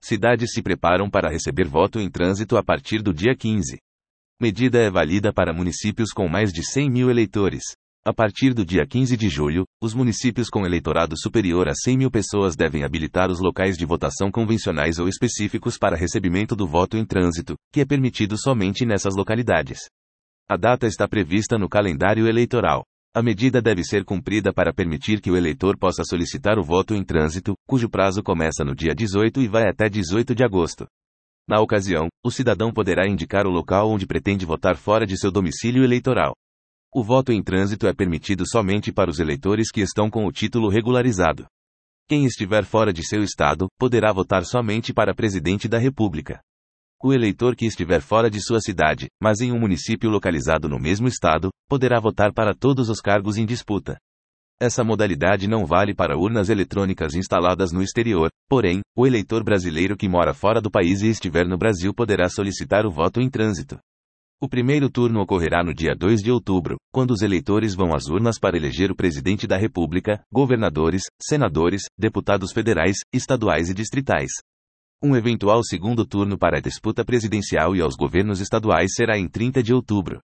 Cidades se preparam para receber voto em trânsito a partir do dia 15. Medida é válida para municípios com mais de 100 mil eleitores. A partir do dia 15 de julho, os municípios com eleitorado superior a 100 mil pessoas devem habilitar os locais de votação convencionais ou específicos para recebimento do voto em trânsito, que é permitido somente nessas localidades. A data está prevista no calendário eleitoral. A medida deve ser cumprida para permitir que o eleitor possa solicitar o voto em trânsito, cujo prazo começa no dia 18 e vai até 18 de agosto. Na ocasião, o cidadão poderá indicar o local onde pretende votar fora de seu domicílio eleitoral. O voto em trânsito é permitido somente para os eleitores que estão com o título regularizado. Quem estiver fora de seu estado, poderá votar somente para presidente da República. O eleitor que estiver fora de sua cidade, mas em um município localizado no mesmo estado, poderá votar para todos os cargos em disputa. Essa modalidade não vale para urnas eletrônicas instaladas no exterior, porém, o eleitor brasileiro que mora fora do país e estiver no Brasil poderá solicitar o voto em trânsito. O primeiro turno ocorrerá no dia 2 de outubro, quando os eleitores vão às urnas para eleger o presidente da República, governadores, senadores, deputados federais, estaduais e distritais. Um eventual segundo turno para a disputa presidencial e aos governos estaduais será em 30 de outubro.